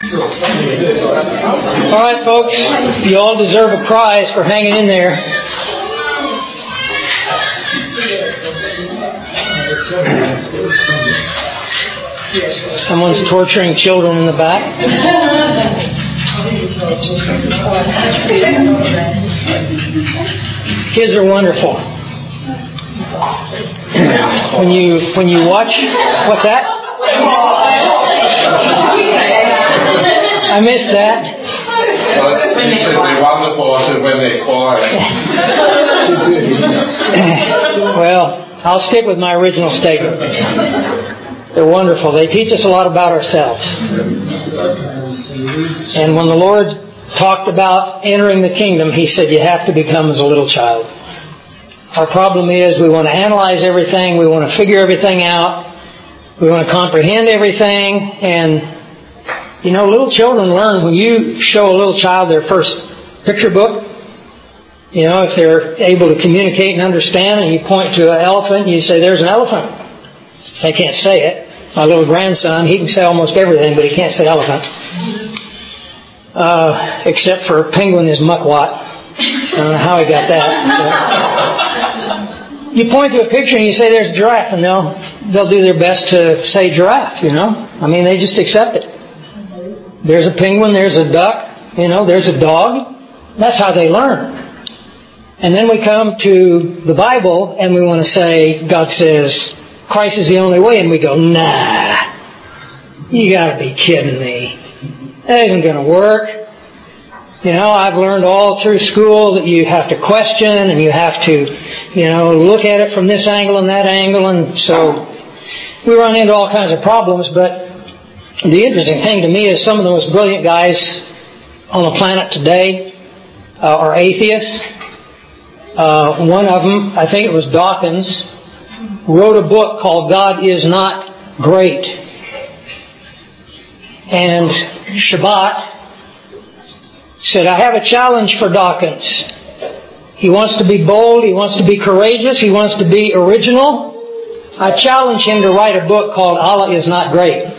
All right, folks, you all deserve a prize for hanging in there. Someone's torturing children in the back. Kids are wonderful. When you watch, what's that? I missed that. You said they're wonderful. I said when they're quiet. Well, I'll stick with my original statement. They're wonderful. They teach us a lot about ourselves. And when the Lord talked about entering the kingdom, He said you have to become as a little child. Our problem is we want to analyze everything, we want to figure everything out, we want to comprehend everything, and little children learn when you show a little child their first picture book. If they're able to communicate and understand, and you point to an elephant and you say, "There's an elephant." They can't say it. My little grandson, he can say almost everything, but he can't say elephant. Except for penguin is muckwat. I don't know how he got that. But you point to a picture and you say, "There's a giraffe," and they'll do their best to say giraffe, they just accept it. There's a penguin, there's a duck, there's a dog. That's how they learn. And then we come to the Bible and we want to say, God says, Christ is the only way, and we go, "Nah, you gotta be kidding me. That isn't gonna work. I've learned all through school that you have to question and you have to, look at it from this angle and that angle," and so we run into all kinds of problems. But the interesting thing to me is some of the most brilliant guys on the planet today are atheists. One of them, I think it was Dawkins, wrote a book called God Is Not Great. And Shabbat said, "I have a challenge for Dawkins. He wants to be bold, he wants to be courageous, he wants to be original. I challenge him to write a book called Allah Is Not Great."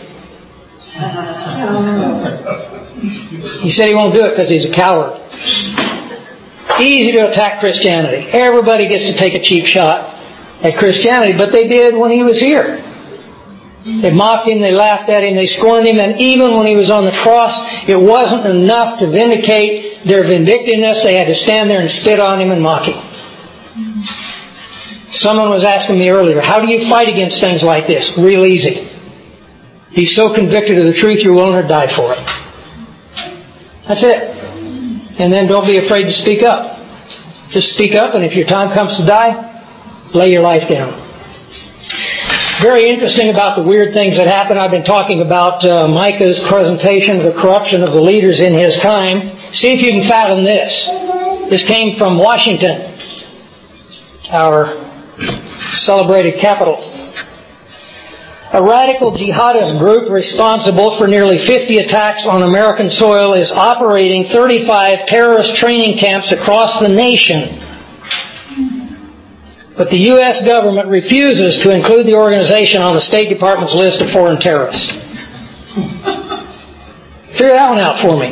He said he won't do it because he's a coward. Easy to attack Christianity. Everybody gets to take a cheap shot at Christianity, but they did when he was here. They mocked him, they laughed at him, they scorned him, and even when he was on the cross, it wasn't enough to vindicate their vindictiveness. They had to stand there and spit on him and mock him. Someone was asking me earlier, how do you fight against things like this? Real easy. Be so convicted of the truth you're willing to die for it. That's it. And then don't be afraid to speak up. Just speak up, and if your time comes to die, lay your life down. Very interesting about the weird things that happen. I've been talking about Micah's presentation of the corruption of the leaders in his time. See if you can fathom this. This came from Washington, our celebrated capital. A radical jihadist group responsible for nearly 50 attacks on American soil is operating 35 terrorist training camps across the nation. But the U.S. government refuses to include the organization on the State Department's list of foreign terrorists. Figure that one out for me.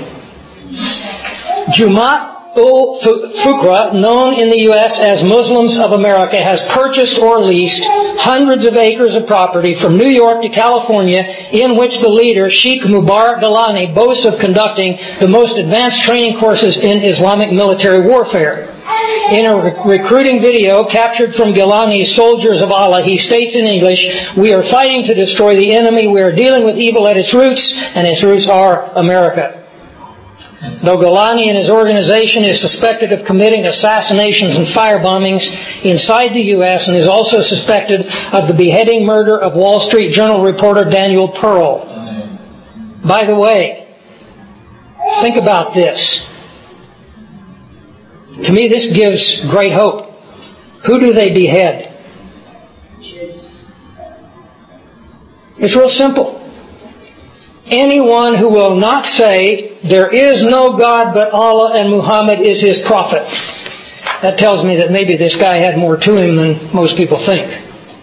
Jamaat-ul-Fuqra, known in the U.S. as Muslims of America, has purchased or leased hundreds of acres of property from New York to California, in which the leader, Sheikh Mubarak Gilani, boasts of conducting the most advanced training courses in Islamic military warfare. In a recruiting video captured from Gilani's Soldiers of Allah, he states in English, "We are fighting to destroy the enemy. We are dealing with evil at its roots, and its roots are America." Though Gilani and his organization is suspected of committing assassinations and firebombings inside the U.S. and is also suspected of the beheading murder of Wall Street Journal reporter Daniel Pearl. By the way, think about this. To me, this gives great hope. Who do they behead? It's real simple. Anyone who will not say, there is no God but Allah and Muhammad is his prophet. That tells me that maybe this guy had more to him than most people think.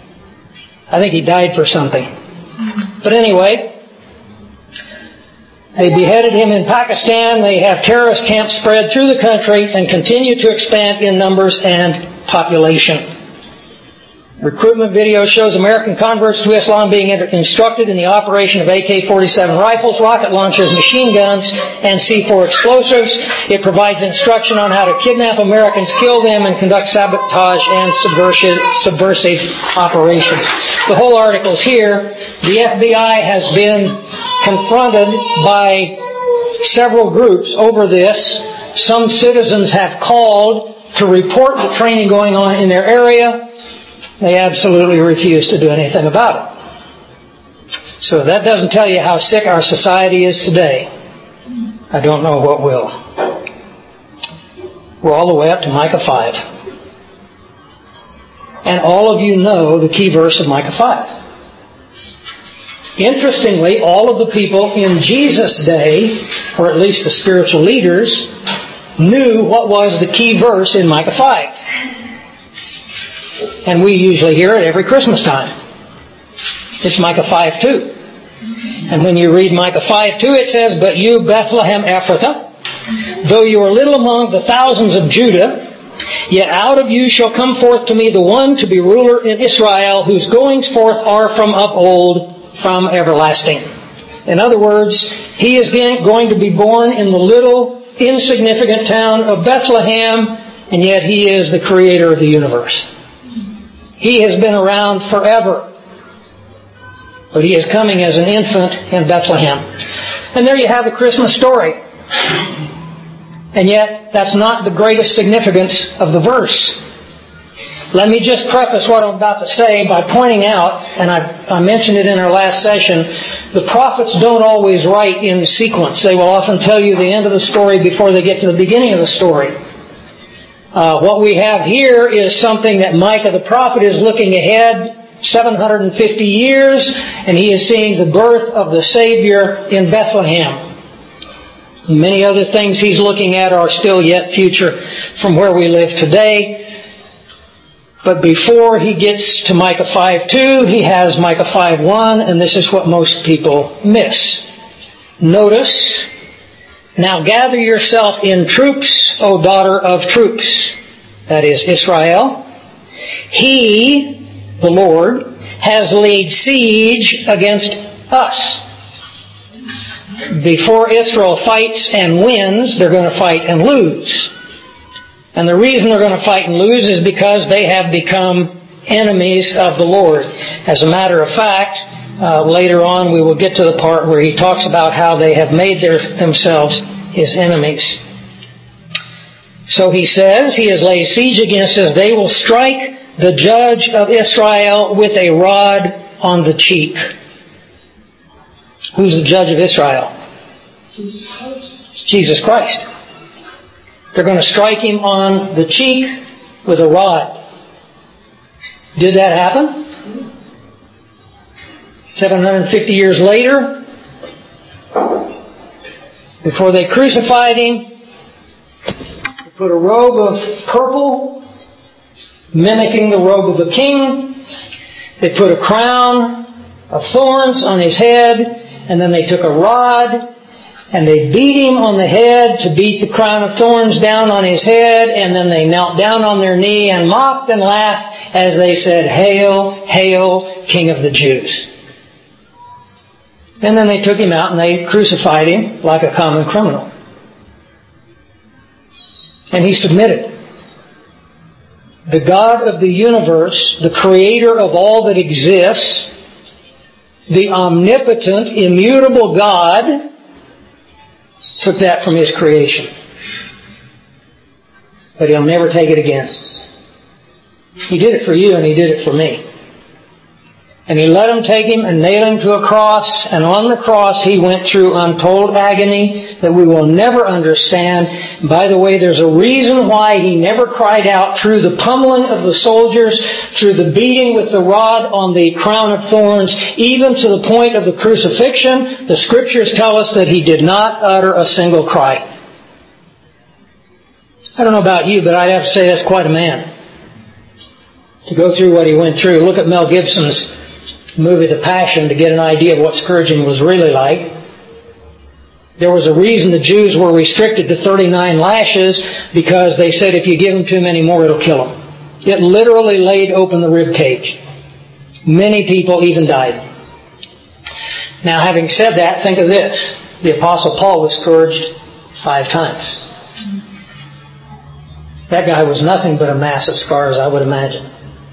I think he died for something. But anyway, They beheaded him in Pakistan. They have terrorist camps spread through the country and continue to expand in numbers and population. Recruitment video shows American converts to Islam being instructed in the operation of AK-47 rifles, rocket launchers, machine guns, and C4 explosives. It provides instruction on how to kidnap Americans, kill them, and conduct sabotage and subversive operations. The whole article's here. The FBI has been confronted by several groups over this. Some citizens have called to report the training going on in their area. They absolutely refuse to do anything about it. So if that doesn't tell you how sick our society is today, I don't know what will. We're all the way up to Micah 5. And all of you know the key verse of Micah 5. Interestingly, all of the people in Jesus' day, or at least the spiritual leaders, knew what was the key verse in Micah 5. And we usually hear it every Christmas time. It's Micah 5:2. And when you read Micah 5:2, it says, "But you, Bethlehem Ephrathah, though you are little among the thousands of Judah, yet out of you shall come forth to me the one to be ruler in Israel, whose goings forth are from of old, from everlasting." In other words, he is going to be born in the little, insignificant town of Bethlehem, and yet he is the creator of the universe. He has been around forever, but he is coming as an infant in Bethlehem. And there you have the Christmas story. And yet, that's not the greatest significance of the verse. Let me just preface what I'm about to say by pointing out, and I mentioned it in our last session, the prophets don't always write in sequence. They will often tell you the end of the story before they get to the beginning of the story. What we have here is something that Micah the prophet is looking ahead 750 years, and he is seeing the birth of the Savior in Bethlehem. Many other things he's looking at are still yet future from where we live today. But before he gets to Micah 5:2, he has Micah 5:1, and this is what most people miss. Notice, "Now gather yourself in troops, O daughter of troops," that is Israel. "He," the Lord, "has laid siege against us." Before Israel fights and wins, they're going to fight and lose. And the reason they're going to fight and lose is because they have become enemies of the Lord. As a matter of fact, later on we will get to the part where he talks about how they have made themselves his enemies. So he says, he has laid siege against us. They will strike the judge of Israel with a rod on the cheek. Who's the judge of Israel? It's Jesus Christ. They're going to strike him on the cheek with a rod. Did that happen? 750 years later, before they crucified him, they put a robe of purple, mimicking the robe of a king. They put a crown of thorns on his head, and then they took a rod, and they beat him on the head to beat the crown of thorns down on his head, and then they knelt down on their knee and mocked and laughed as they said, "Hail, hail, King of the Jews." And then they took him out and they crucified him like a common criminal. And he submitted. The God of the universe, the creator of all that exists, the omnipotent, immutable God, took that from his creation. But he'll never take it again. He did it for you and he did it for me. And he let them take him and nail him to a cross, and on the cross he went through untold agony that we will never understand. By the way, there's a reason why he never cried out through the pummeling of the soldiers, through the beating with the rod on the crown of thorns, even to the point of the crucifixion. The scriptures tell us that he did not utter a single cry. I don't know about you, but I'd have to say that's quite a man to go through what he went through. Look at Mel Gibson's movie The Passion to get an idea of what scourging was really like. There was a reason the Jews were restricted to 39 lashes, because they said if you give them too many more, it'll kill them. It literally laid open the rib cage. Many people even died. Now, having said that, think of this. The Apostle Paul was scourged 5 times. That guy was nothing but a mass of scars, I would imagine.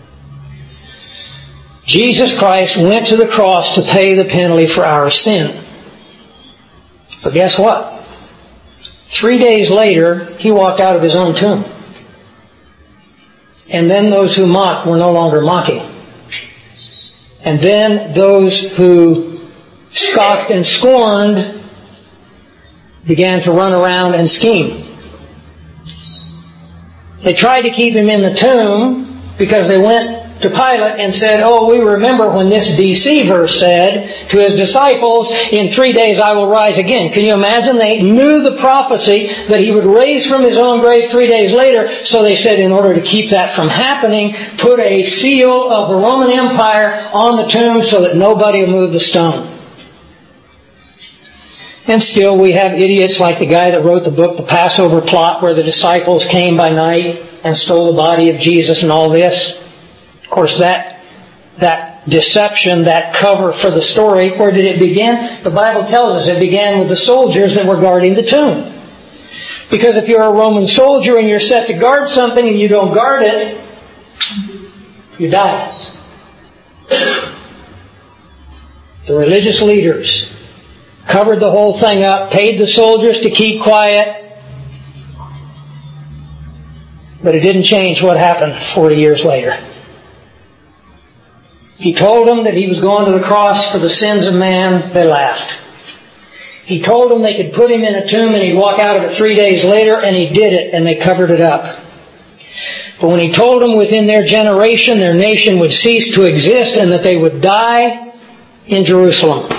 Jesus Christ went to the cross to pay the penalty for our sin. But guess what? 3 days later, He walked out of His own tomb. And then those who mocked were no longer mocking. And then those who scoffed and scorned began to run around and scheme. They tried to keep Him in the tomb because they went to Pilate and said, oh, we remember when this DC verse said to His disciples, in 3 days I will rise again. Can you imagine? They knew the prophecy that He would raise from His own grave 3 days later, so they said in order to keep that from happening, put a seal of the Roman Empire on the tomb so that nobody will move the stone. And still we have idiots like the guy that wrote the book, The Passover Plot, where the disciples came by night and stole the body of Jesus and all this. Of course, that deception, that cover for the story, where did it begin? The Bible tells us it began with the soldiers that were guarding the tomb. Because if you're a Roman soldier and you're set to guard something and you don't guard it, you die. The religious leaders covered the whole thing up, paid the soldiers to keep quiet, but it didn't change what happened 40 years later. He told them that He was going to the cross for the sins of man. They laughed. He told them they could put Him in a tomb and He'd walk out of it 3 days later, and He did it, and they covered it up. But when He told them within their generation their nation would cease to exist and that they would die in Jerusalem,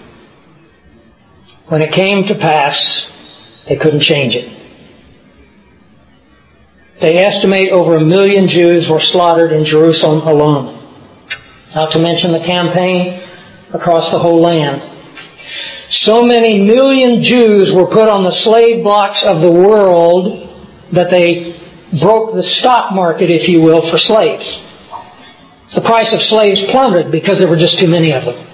when it came to pass, they couldn't change it. They estimate over 1 million Jews were slaughtered in Jerusalem alone. Not to mention the campaign across the whole land. So many million Jews were put on the slave blocks of the world that they broke the stock market, if you will, for slaves. The price of slaves plummeted because there were just too many of them.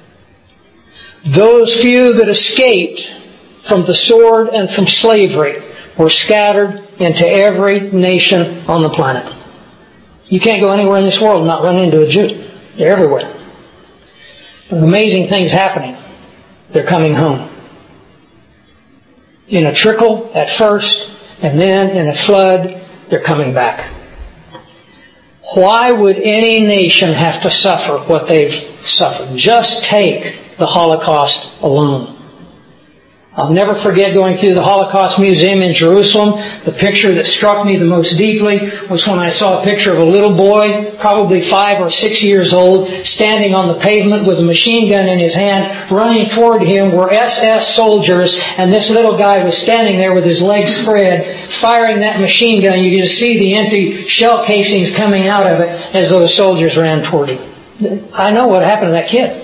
Those few that escaped from the sword and from slavery were scattered into every nation on the planet. You can't go anywhere in this world and not run into a Jew. They're everywhere. But amazing things happening. They're coming home. In a trickle at first, and then in a flood, they're coming back. Why would any nation have to suffer what they've suffered? Just take the Holocaust alone. I'll never forget going through the Holocaust Museum in Jerusalem. The picture that struck me the most deeply was when I saw a picture of a little boy, probably 5 or 6 years old, standing on the pavement with a machine gun in his hand. Running toward him were SS soldiers, and this little guy was standing there with his legs spread, firing that machine gun. You could just see the empty shell casings coming out of it as those soldiers ran toward him. I know what happened to that kid.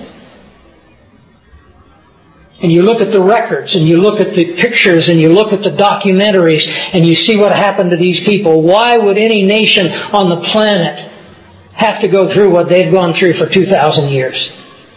And you look at the records, and you look at the pictures, and you look at the documentaries, and you see what happened to these people. Why would any nation on the planet have to go through what they've gone through for 2,000 years?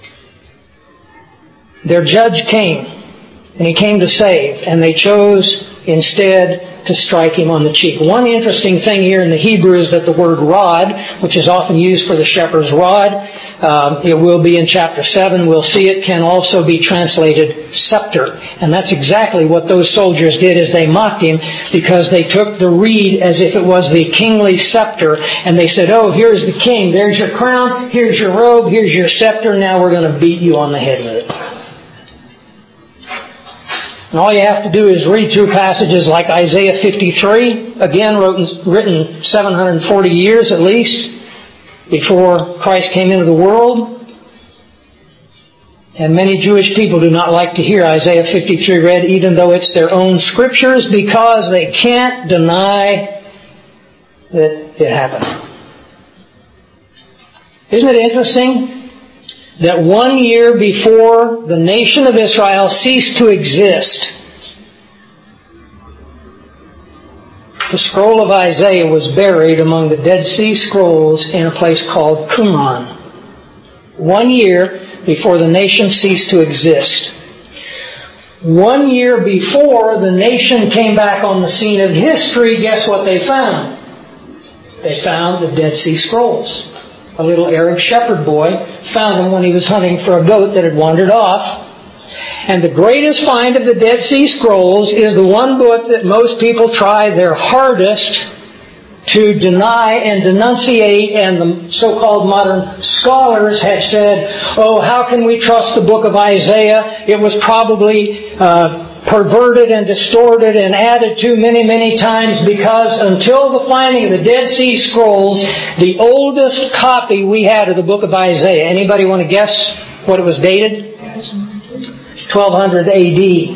Their judge came, and He came to save, and they chose instead to strike Him on the cheek. One interesting thing here in the Hebrew is that the word rod, which is often used for the shepherd's rod, it will be in chapter 7, we'll see it, can also be translated scepter. And that's exactly what those soldiers did as they mocked Him, because they took the reed as if it was the kingly scepter, and they said, oh, here's the king, there's your crown, here's your robe, here's your scepter, now we're going to beat you on the head with it. And all you have to do is read through passages like Isaiah 53, again written 740 years at least before Christ came into the world. And many Jewish people do not like to hear Isaiah 53 read, even though it's their own scriptures, because they can't deny that it happened. Isn't it interesting that 1 year before the nation of Israel ceased to exist, the scroll of Isaiah was buried among the Dead Sea Scrolls in a place called Qumran. 1 year before the nation ceased to exist. 1 year before the nation came back on the scene of history, guess what they found? They found the Dead Sea Scrolls. A little Arab shepherd boy found them when he was hunting for a goat that had wandered off. And the greatest find of the Dead Sea Scrolls is the one book that most people try their hardest to deny and denunciate, and the so-called modern scholars have said, oh, how can we trust the book of Isaiah? It was probably perverted and distorted and added to many, many times, because until the finding of the Dead Sea Scrolls, the oldest copy we had of the book of Isaiah, anybody want to guess what it was dated? 1200 A.D.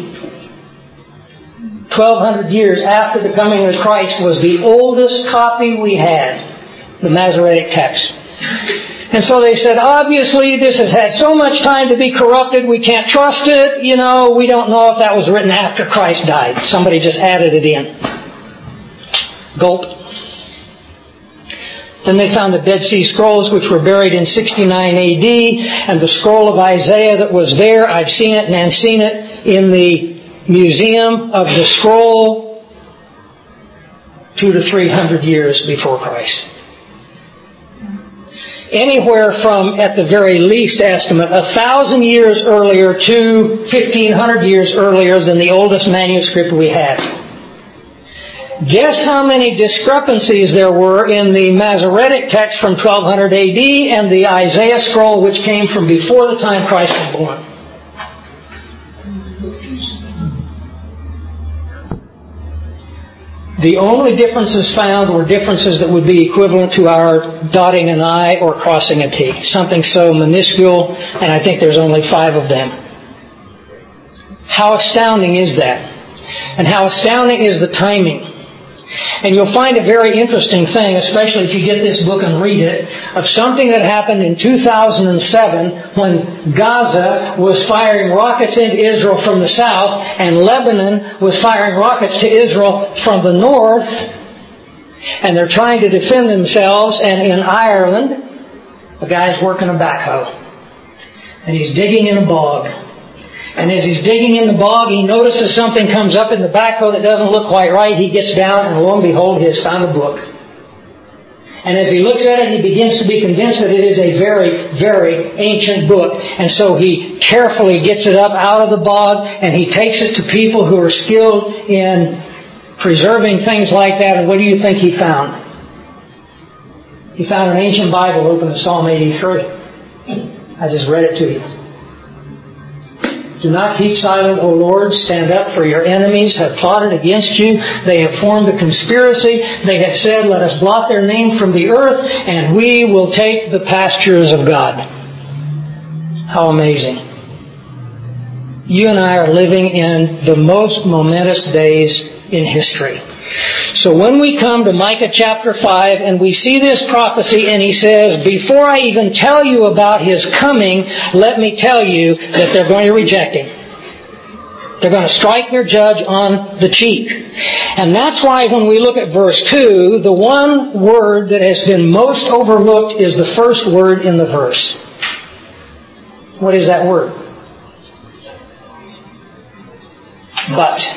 1200 years after the coming of Christ was the oldest copy we had, the Masoretic text. And so they said, obviously this has had so much time to be corrupted, we can't trust it. We don't know if that was written after Christ died. Somebody just added it in. Gulp. Then they found the Dead Sea Scrolls, which were buried in 69 A.D., and the scroll of Isaiah that was there, I've seen it and seen it in the Museum of the Scroll, 200 to 300 years before Christ. Anywhere from, at the very least estimate, 1,000 years earlier to 1,500 years earlier than the oldest manuscript we have. Guess how many discrepancies there were in the Masoretic text from 1200 A.D. and the Isaiah scroll, which came from before the time Christ was born? The only differences found were differences that would be equivalent to our dotting an I or crossing a T. Something so minuscule, and I think there's only 5 of them. How astounding is that? And how astounding is the timing? And you'll find a very interesting thing, especially if you get this book and read it, of something that happened in 2007 when Gaza was firing rockets into Israel from the south and Lebanon was firing rockets to Israel from the north. And they're trying to defend themselves. And in Ireland, a guy's working a backhoe. And he's digging in a bog. And as he's digging in the bog, he notices something comes up in the backhoe that doesn't look quite right. He gets down, and lo and behold, he has found a book. And as he looks at it, he begins to be convinced that it is a very, very ancient book. And so he carefully gets it up out of the bog, and he takes it to people who are skilled in preserving things like that. And what do you think he found? He found an ancient Bible open to Psalm 83. I just read it to you. Do not keep silent, O Lord. Stand up, for your enemies have plotted against you. They have formed a conspiracy. They have said, let us blot their name from the earth, and we will take the pastures of God. How amazing. You and I are living in the most momentous days in history. So when we come to Micah chapter 5 and we see this prophecy, and he says, before I even tell you about his coming, let me tell you that they're going to reject him. They're going to strike their judge on the cheek. And that's why when we look at verse 2, the one word that has been most overlooked is the first word in the verse. What is that word? But.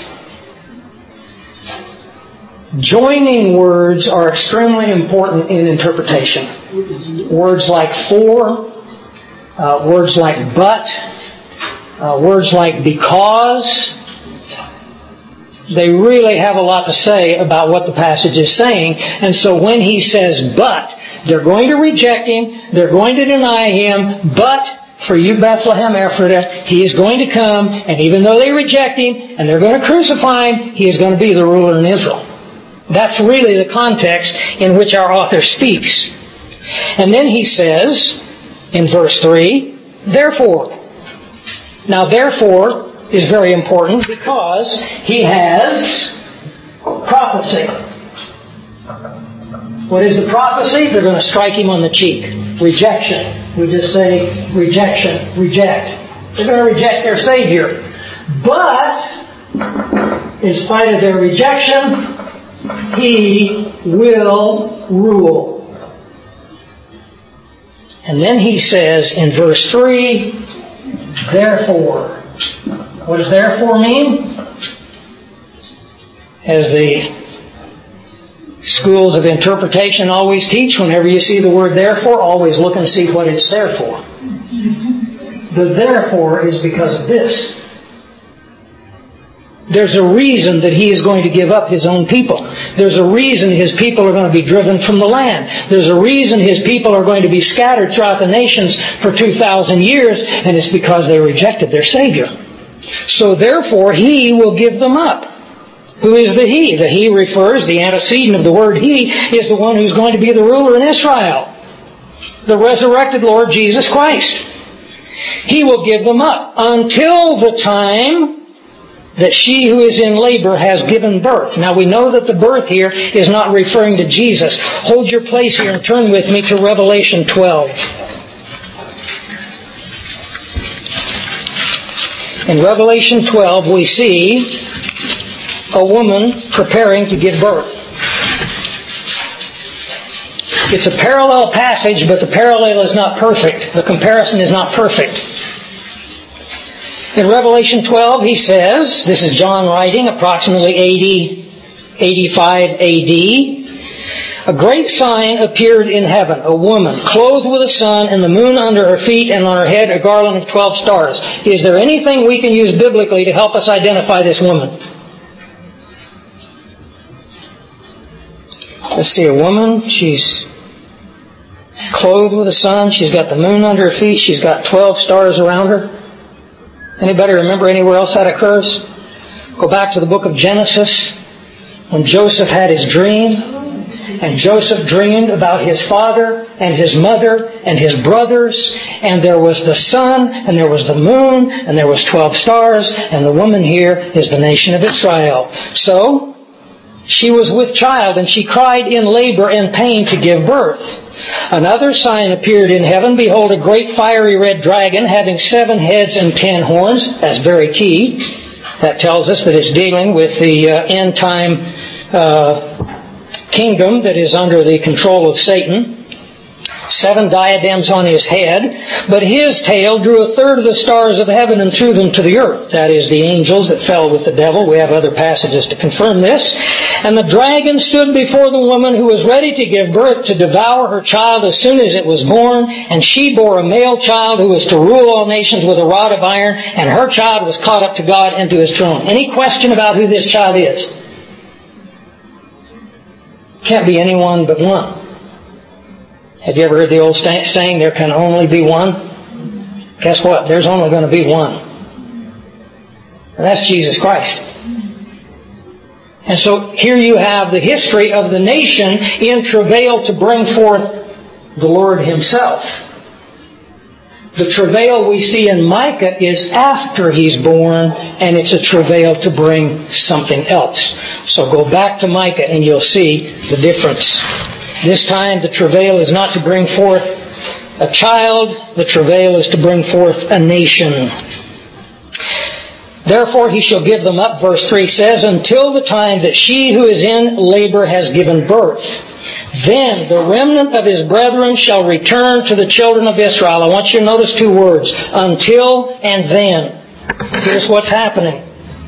Joining words are extremely important in interpretation. Words like for, words like but, words like because, they really have a lot to say about what the passage is saying. And so when he says but, they're going to reject him, they're going to deny him, but for you, Bethlehem Ephratah, he is going to come, and even though they reject him and they're going to crucify him, he is going to be the ruler in Israel. That's really the context in which our author speaks. And then he says, in verse 3, therefore. Now, therefore is very important because he has prophecy. What is the prophecy? They're going to strike him on the cheek. Rejection. We just say rejection, reject. They're going to reject their Savior. But, in spite of their rejection, He will rule. And then He says in verse 3, therefore. What does therefore mean? As the schools of interpretation always teach, whenever you see the word therefore, always look and see what it's there for. The therefore is because of this. There's a reason that He is going to give up His own people. There's a reason His people are going to be driven from the land. There's a reason His people are going to be scattered throughout the nations for 2,000 years, and it's because they rejected their Savior. So therefore, He will give them up. Who is the He? The He refers, the antecedent of the word He, is the one who's going to be the ruler in Israel. The resurrected Lord Jesus Christ. He will give them up until the time that she who is in labor has given birth. Now we know that the birth here is not referring to Jesus. Hold your place here and turn with me to Revelation 12. In Revelation 12 we see a woman preparing to give birth. It's a parallel passage, but the parallel is not perfect. The comparison is not perfect. In Revelation 12, he says, this is John writing, approximately 85 AD, a great sign appeared in heaven, a woman clothed with a sun and the moon under her feet, and on her head a garland of 12 stars. Is there anything we can use biblically to help us identify this woman? Let's see, a woman, she's clothed with the sun, she's got the moon under her feet, she's got 12 stars around her. Anybody remember anywhere else that occurs? Go back to the book of Genesis, when Joseph had his dream, and Joseph dreamed about his father and his mother and his brothers, and there was the sun, and there was the moon, and there was 12 stars, and the woman here is the nation of Israel. So, she was with child, and she cried in labor and pain to give birth. Another sign appeared in heaven. Behold, a great fiery red dragon having 7 heads and 10 horns. That's very key. That tells us that it's dealing with the end time kingdom that is under the control of Satan. 7 diadems on his head, but his tail drew 1/3 of the stars of heaven and threw them to the earth. That is, the angels that fell with the devil. We have other passages to confirm this. And the dragon stood before the woman who was ready to give birth to devour her child as soon as it was born, and she bore a male child who was to rule all nations with a rod of iron, and her child was caught up to God and to His throne. Any question about who this child is? Can't be anyone but one. Have you ever heard the old saying, there can only be one? Guess what? There's only going to be one. And that's Jesus Christ. And so here you have the history of the nation in travail to bring forth the Lord Himself. The travail we see in Micah is after He's born, and it's a travail to bring something else. So go back to Micah and you'll see the difference. This time the travail is not to bring forth a child, the travail is to bring forth a nation. Therefore He shall give them up, verse 3 says, until the time that she who is in labor has given birth. Then the remnant of His brethren shall return to the children of Israel. I want you to notice 2 words, until and then. Here's what's happening.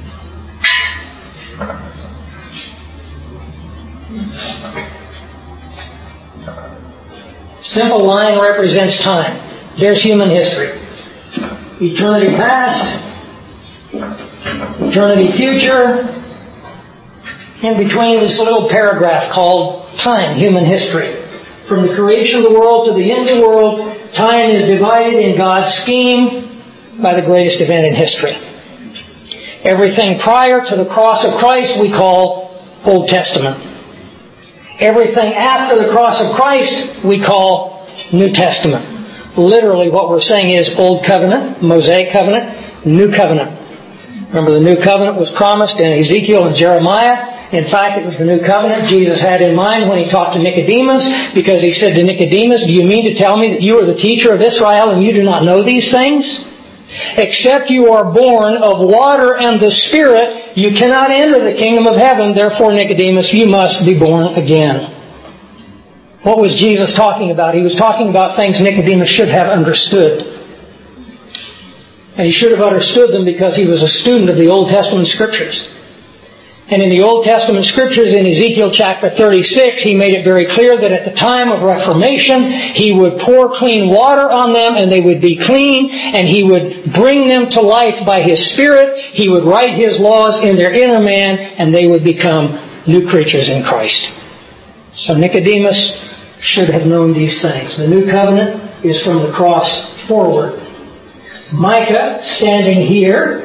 Simple line represents time. There's human history. Eternity past, eternity future. In between this little paragraph called time, human history. From the creation of the world to the end of the world, time is divided in God's scheme by the greatest event in history. Everything prior to the cross of Christ we call Old Testament. Everything after the cross of Christ we call New Testament. Literally what we're saying is Old Covenant, Mosaic Covenant, New Covenant. Remember, the New Covenant was promised in Ezekiel and Jeremiah, In fact, it was the new covenant Jesus had in mind when He talked to Nicodemus, because He said to Nicodemus, do you mean to tell me that you are the teacher of Israel and you do not know these things? Except you are born of water and the Spirit, you cannot enter the kingdom of heaven. Therefore, Nicodemus, you must be born again. What was Jesus talking about? He was talking about things Nicodemus should have understood. And he should have understood them because he was a student of the Old Testament Scriptures. And in the Old Testament Scriptures, in Ezekiel chapter 36, he made it very clear that at the time of Reformation, He would pour clean water on them and they would be clean, and He would bring them to life by His Spirit. He would write His laws in their inner man, and they would become new creatures in Christ. So Nicodemus should have known these things. The new covenant is from the cross forward. Micah, standing here,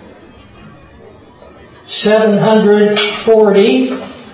740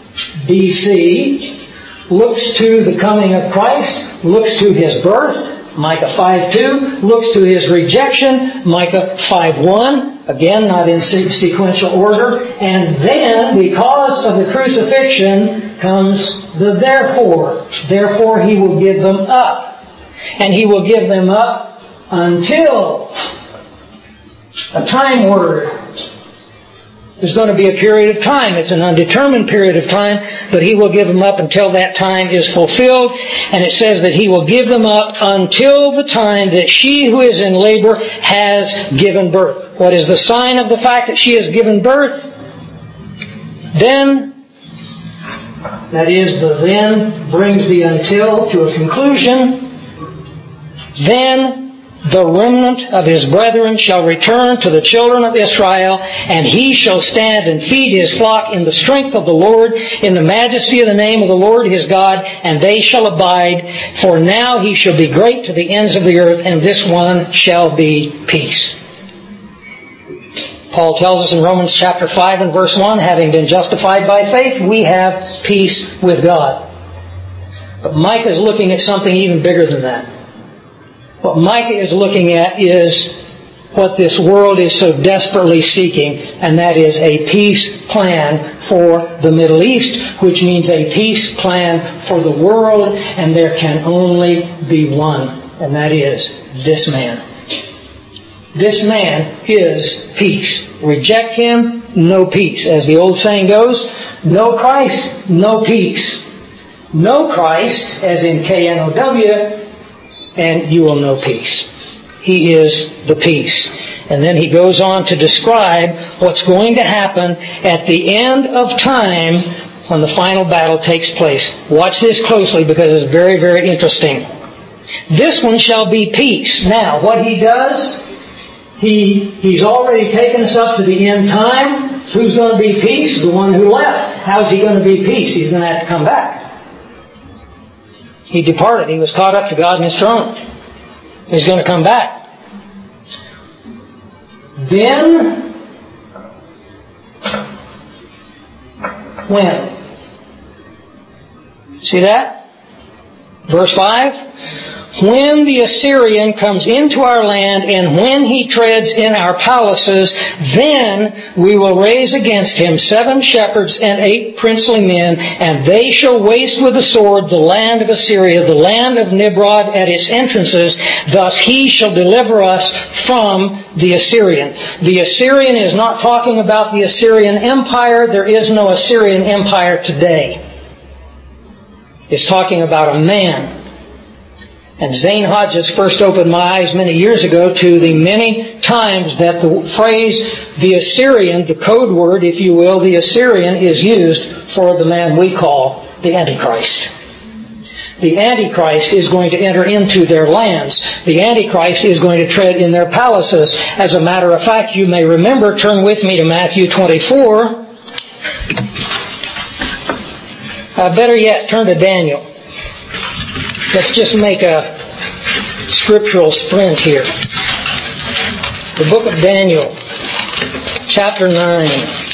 BC, looks to the coming of Christ, looks to His birth, Micah 5:2, looks to His rejection, Micah 5:1, again not in sequential order, and then, because of the crucifixion, comes the therefore. Therefore He will give them up. And He will give them up until a time word. There's going to be a period of time. It's an undetermined period of time, but He will give them up until that time is fulfilled. And it says that He will give them up until the time that she who is in labor has given birth. What is the sign of the fact that she has given birth? Then, that is, the then brings the until to a conclusion. Then the remnant of His brethren shall return to the children of Israel, and He shall stand and feed His flock in the strength of the Lord, in the majesty of the name of the Lord His God, and they shall abide. For now He shall be great to the ends of the earth, and this one shall be peace. Paul tells us in Romans chapter 5 and verse 1, having been justified by faith, we have peace with God. But Micah is looking at something even bigger than that. What Micah is looking at is what this world is so desperately seeking, and that is a peace plan for the Middle East, which means a peace plan for the world, and there can only be one, and that is this man. This man is peace. Reject Him, no peace. As the old saying goes, no Christ, no peace. No Christ, as in K-N-O-W, and you will know peace. He is the peace. And then he goes on to describe what's going to happen at the end of time when the final battle takes place. Watch this closely because it's very, very interesting. This one shall be peace. Now, what He does, He's already taken us up to the end time. Who's going to be peace? The one who left. How's He going to be peace? He's going to have to come back. He departed. He was caught up to God in His throne. He's going to come back. Then, when? See that? Verse 5. When the Assyrian comes into our land, and when he treads in our palaces, then we will raise against him 7 shepherds and 8 princely men, and they shall waste with the sword the land of Assyria, the land of Nimrod at its entrances. Thus He shall deliver us from the Assyrian. The Assyrian is not talking about the Assyrian Empire. There is no Assyrian Empire today. It's talking about a man. And Zane Hodges first opened my eyes many years ago to the many times that the phrase, the Assyrian, the code word, if you will, the Assyrian is used for the man we call the Antichrist. The Antichrist is going to enter into their lands. The Antichrist is going to tread in their palaces. As a matter of fact, you may remember, turn with me to Matthew 24. Better yet, turn to Daniel. Let's just make a scriptural sprint here. The book of Daniel, chapter 9.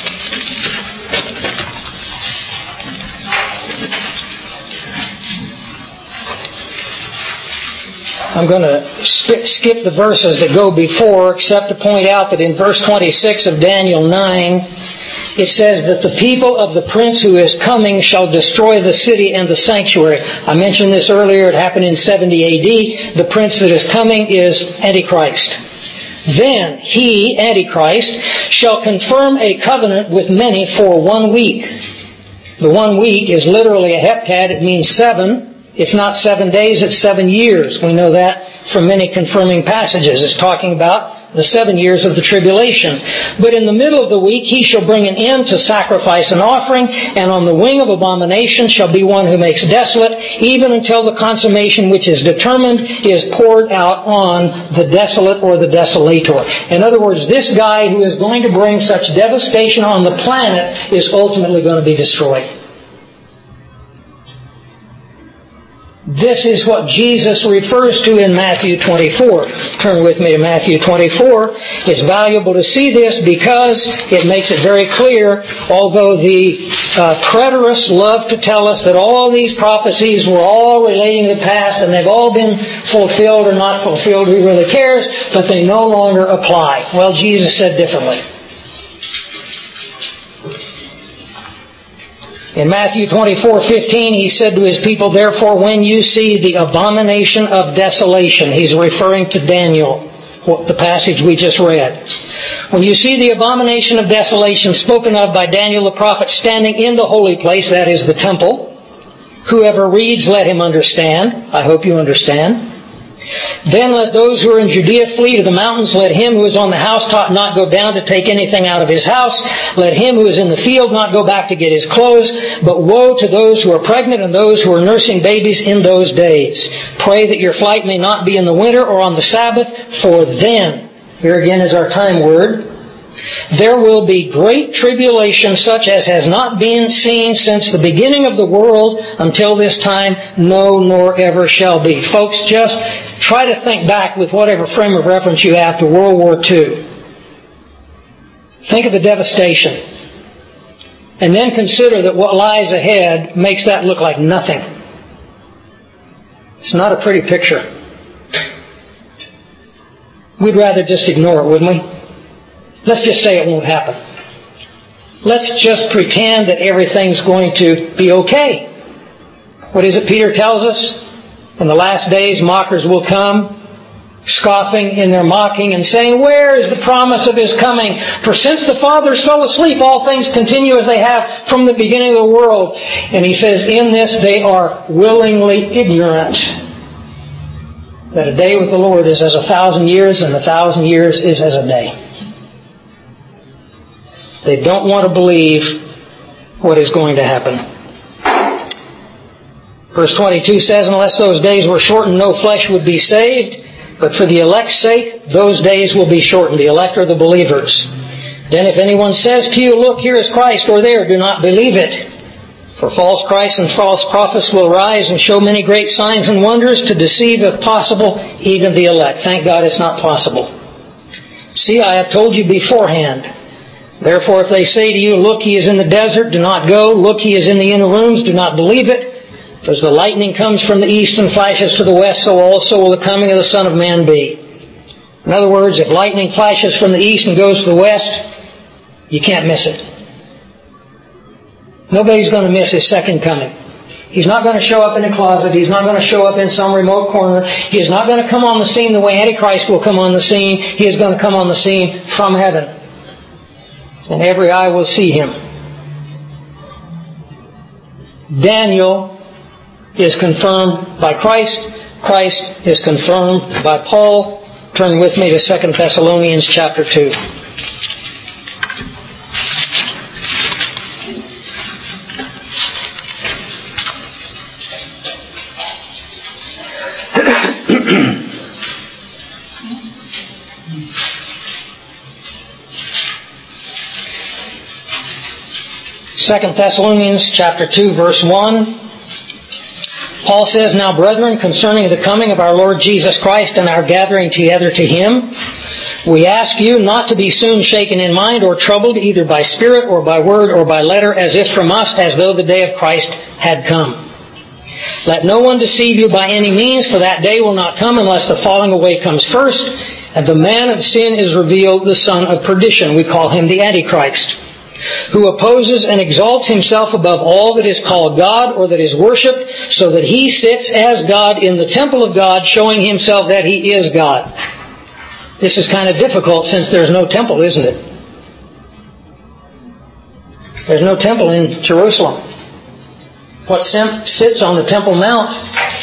I'm going to skip the verses that go before, except to point out that in verse 26 of Daniel 9, it says that the people of the prince who is coming shall destroy the city and the sanctuary. I mentioned this earlier. It happened in 70 AD. The prince that is coming is Antichrist. Then he, Antichrist, shall confirm a covenant with many for 1 week. The 1 week is literally a heptad. It means 7. It's not 7 days, it's 7 years. We know that from many confirming passages. It's talking about the 7 years of the tribulation. But in the middle of the week he shall bring an end to sacrifice and offering, and on the wing of abomination shall be one who makes desolate, even until the consummation which is determined is poured out on the desolate or the desolator. In other words, this guy who is going to bring such devastation on the planet is ultimately going to be destroyed. This is what Jesus refers to in Matthew 24. Turn with me to Matthew 24. It's valuable to see this because it makes it very clear, although the preterists love to tell us that all these prophecies were all relating to the past and they've all been fulfilled or not fulfilled, who really cares, but they no longer apply. Well, Jesus said differently. In Matthew 24:15, he said to his people, therefore, when you see the abomination of desolation, he's referring to Daniel, the passage we just read. When you see the abomination of desolation spoken of by Daniel the prophet standing in the holy place, that is the temple, whoever reads, let him understand. I hope you understand. Then let those who are in Judea flee to the mountains. Let him who is on the housetop not go down to take anything out of his house. Let him who is in the field not go back to get his clothes. But woe to those who are pregnant and those who are nursing babies in those days. Pray that your flight may not be in the winter or on the Sabbath, for then, here again is our time word, there will be great tribulation such as has not been seen since the beginning of the world until this time, no, nor ever shall be. Folks, just try to think back with whatever frame of reference you have to World War II. Think of the devastation. And then consider that what lies ahead makes that look like nothing. It's not a pretty picture. We'd rather just ignore it, wouldn't we? Let's just say it won't happen. Let's just pretend that everything's going to be okay. What is it Peter tells us? In the last days, mockers will come, scoffing in their mocking and saying, where is the promise of his coming? For since the fathers fell asleep, all things continue as they have from the beginning of the world. And he says, in this they are willingly ignorant that a day with the Lord is as 1,000 years, and 1,000 years is as a day. They don't want to believe what is going to happen. Verse 22 says, unless those days were shortened, no flesh would be saved. But for the elect's sake, those days will be shortened. The elect are the believers. Then if anyone says to you, look, here is Christ, or there, do not believe it. For false Christs and false prophets will rise and show many great signs and wonders to deceive, if possible, even the elect. Thank God it's not possible. See, I have told you beforehand. Therefore, if they say to you, look, he is in the desert, do not go. Look, he is in the inner rooms, do not believe it. For as the lightning comes from the east and flashes to the west, so also will the coming of the Son of Man be. In other words, if lightning flashes from the east and goes to the west, you can't miss it. Nobody's going to miss his second coming. He's not going to show up in a closet. He's not going to show up in some remote corner. He is not going to come on the scene the way Antichrist will come on the scene. He is going to come on the scene from heaven. And every eye will see him. Daniel is confirmed by Christ. Christ is confirmed by Paul. Turn with me to 2 Thessalonians chapter 2. Second Thessalonians chapter 2, verse 1. Paul says, now, brethren, concerning the coming of our Lord Jesus Christ and our gathering together to Him, we ask you not to be soon shaken in mind or troubled either by spirit or by word or by letter, as if from us, as though the day of Christ had come. Let no one deceive you by any means, for that day will not come unless the falling away comes first, and the man of sin is revealed, the son of perdition. We call him the Antichrist, who opposes and exalts himself above all that is called God or that is worshipped, so that he sits as God in the temple of God, showing himself that he is God. This is kind of difficult since there's no temple, isn't it? There's no temple in Jerusalem. What sits on the Temple Mount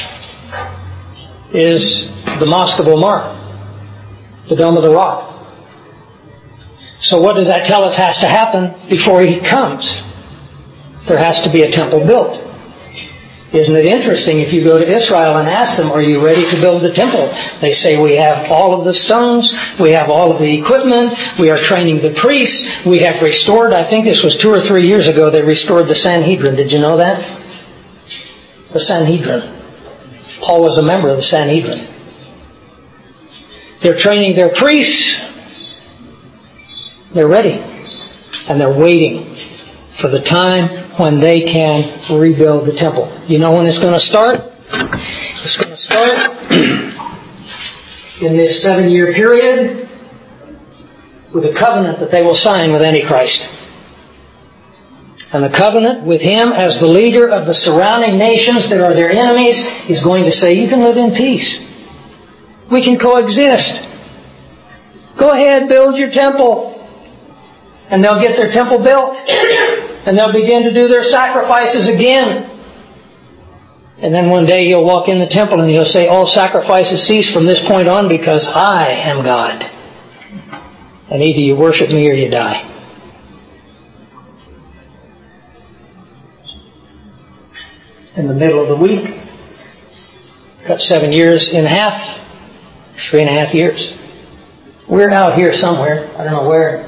is the Mosque of Omar, the Dome of the Rock. So what does that tell us has to happen before he comes? There has to be a temple built. Isn't it interesting if you go to Israel and ask them, are you ready to build the temple? They say, we have all of the stones, we have all of the equipment, we are training the priests, we have restored, I think this was 2 or 3 years ago, they restored the Sanhedrin. Did you know that? The Sanhedrin. Paul was a member of the Sanhedrin. They're training their priests. They're ready. And they're waiting for the time when they can rebuild the temple. You know when it's going to start? It's going to start in this 7-year period with a covenant that they will sign with Antichrist. And the covenant with him as the leader of the surrounding nations that are their enemies is going to say, you can live in peace. We can coexist. Go ahead, build your temple. And they'll get their temple built. And they'll begin to do their sacrifices again. And then one day he'll walk in the temple and he'll say, all sacrifices cease from this point on because I am God. And either you worship me or you die. In the middle of the week, cut 7 years in half, 3.5 years. We're out here somewhere. I don't know where.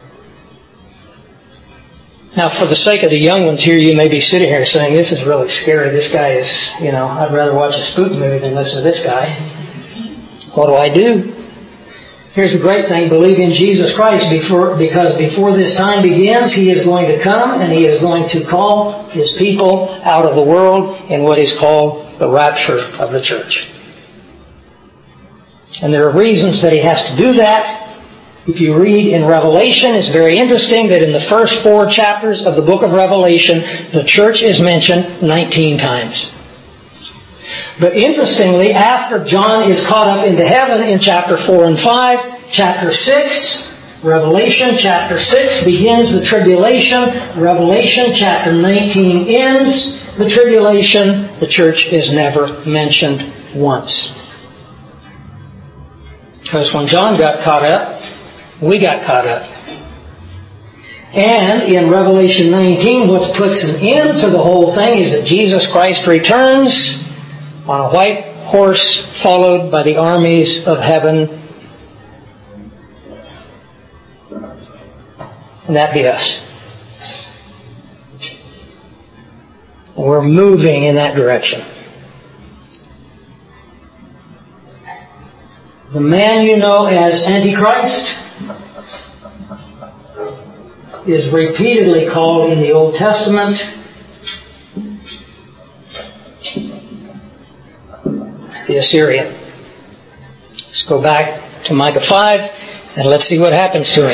Now, for the sake of the young ones here, you may be sitting here saying, this is really scary. This guy is, I'd rather watch a spook movie than listen to this guy. What do I do? Here's the great thing. Believe in Jesus Christ because before this time begins, He is going to come and He is going to call His people out of the world in what is called the rapture of the church. And there are reasons that He has to do that. If you read in Revelation, it's very interesting that in the first 4 chapters of the book of Revelation, the church is mentioned 19 times. But interestingly, after John is caught up into heaven in chapter 4 and 5, chapter 6, Revelation chapter 6 begins the tribulation. Revelation chapter 19 ends the tribulation. The church is never mentioned once. Because when John got caught up, we got caught up. And in Revelation 19, what puts an end to the whole thing is that Jesus Christ returns on a white horse followed by the armies of heaven. And that be us. We're moving in that direction. The man you know as Antichrist is repeatedly called in the Old Testament the Assyrian. Let's go back to Micah 5 and let's see what happens to him.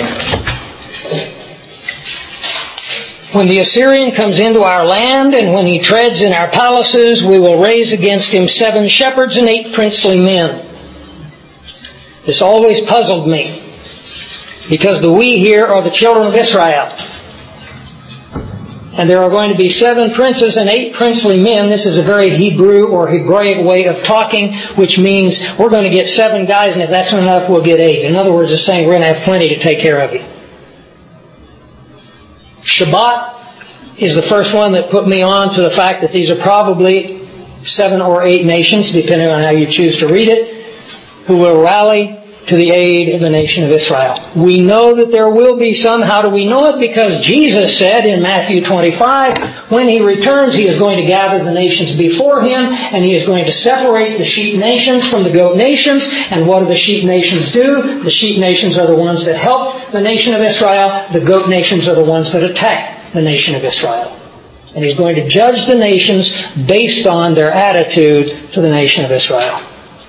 When the Assyrian comes into our land and when he treads in our palaces, we will raise against him 7 shepherds and 8 princely men. This always puzzled me because the we here are the children of Israel. And there are going to be 7 princes and 8 princely men. This is a very Hebrew or Hebraic way of talking, which means we're going to get 7 guys, and if that's not enough, we'll get 8. In other words, it's saying we're going to have plenty to take care of you. Shabbat is the first one that put me on to the fact that these are probably 7 or 8 nations, depending on how you choose to read it, who will rally to the aid of the nation of Israel. We know that there will be some. How do we know it? Because Jesus said in Matthew 25, when He returns, He is going to gather the nations before Him, and He is going to separate the sheep nations from the goat nations. And what do the sheep nations do? The sheep nations are the ones that help the nation of Israel. The goat nations are the ones that attack the nation of Israel. And He's going to judge the nations based on their attitude to the nation of Israel.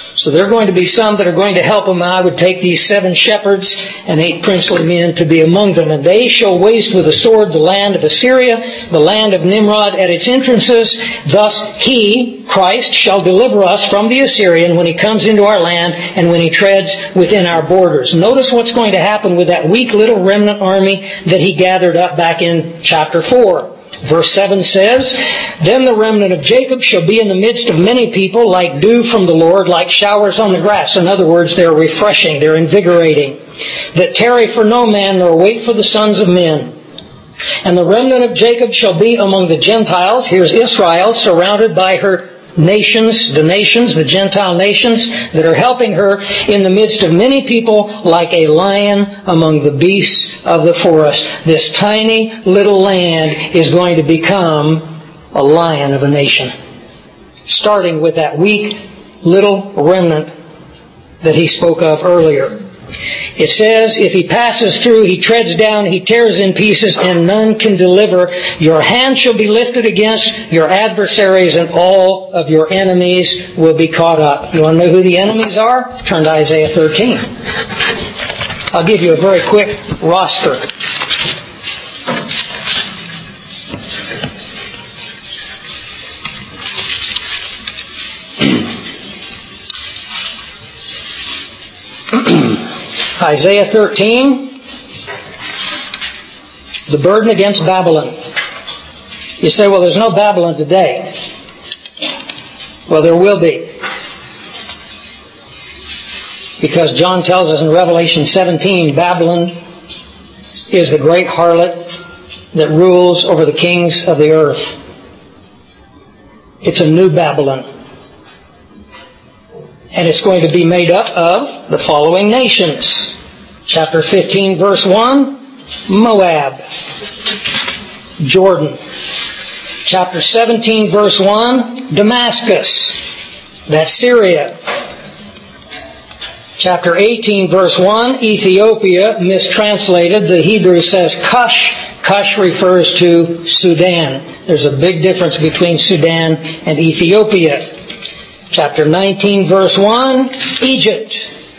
So there are going to be some that are going to help him. I would take these 7 shepherds and 8 princely men to be among them. And they shall waste with a sword the land of Assyria, the land of Nimrod at its entrances. Thus he, Christ, shall deliver us from the Assyrian when he comes into our land and when he treads within our borders. Notice what's going to happen with that weak little remnant army that he gathered up back in chapter 4. Verse 7 says, Then the remnant of Jacob shall be in the midst of many people, like dew from the Lord, like showers on the grass. In other words, they're refreshing, they're invigorating. That tarry for no man, nor wait for the sons of men. And the remnant of Jacob shall be among the Gentiles. Here's Israel, surrounded by her nations, the Gentile nations that are helping her in the midst of many people, like a lion among the beasts of the forest. This tiny little land is going to become a lion of a nation. Starting with that weak little remnant that he spoke of earlier. It says, if he passes through, he treads down, he tears in pieces, and none can deliver. Your hand shall be lifted against your adversaries, and all of your enemies will be caught up. You want to know who the enemies are? Turn to Isaiah 13. I'll give you a very quick roster. Isaiah 13, the burden against Babylon. You say, well, there's no Babylon today. Well, there will be. Because John tells us in Revelation 17, Babylon is the great harlot that rules over the kings of the earth. It's a new Babylon. And it's going to be made up of the following nations. Chapter 15, verse 1, Moab, Jordan. Chapter 17, verse 1, Damascus. That's Syria. Chapter 18, verse 1, Ethiopia, mistranslated. The Hebrew says Cush. Cush refers to Sudan. There's a big difference between Sudan and Ethiopia. Chapter 19, verse 1, Egypt.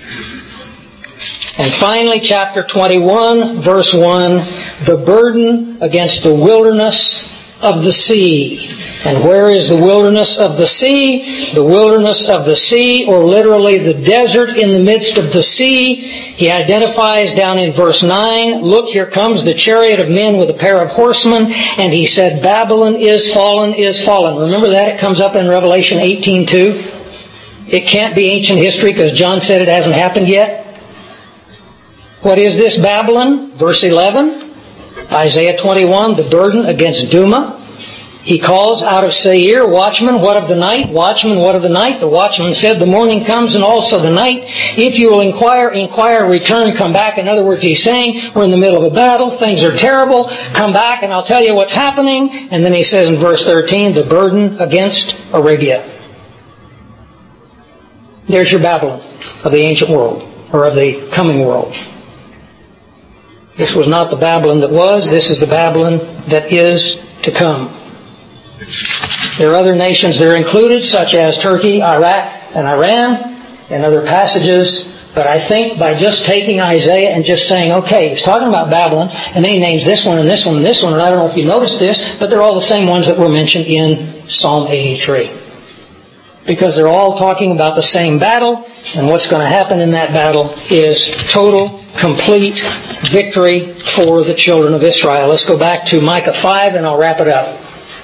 And finally, chapter 21, verse 1, the burden against the wilderness of the sea. And where is the wilderness of the sea? The wilderness of the sea, or literally the desert in the midst of the sea. He identifies down in verse 9, look, here comes the chariot of men with a pair of horsemen. And he said, Babylon is fallen, is fallen. Remember that? It comes up in Revelation 18:2. It can't be ancient history because John said it hasn't happened yet. What is this Babylon? Verse 11, Isaiah 21, the burden against Duma. He calls out of Seir, watchman, what of the night? Watchman, what of the night? The watchman said, the morning comes and also the night. If you will inquire, return, come back. In other words, he's saying, we're in the middle of a battle, things are terrible, come back and I'll tell you what's happening. And then he says in verse 13, the burden against Arabia. There's your Babylon of the ancient world, or of the coming world. This was not the Babylon that was, this is the Babylon that is to come. There are other nations that are included, such as Turkey, Iraq, and Iran, and other passages. But I think by just taking Isaiah and just saying, okay, he's talking about Babylon, and then he names this one and this one and this one, and I don't know if you noticed this, but they're all the same ones that were mentioned in Psalm 83. Because they're all talking about the same battle, and what's going to happen in that battle is total, complete victory for the children of Israel. Let's go back to Micah 5 and I'll wrap it up.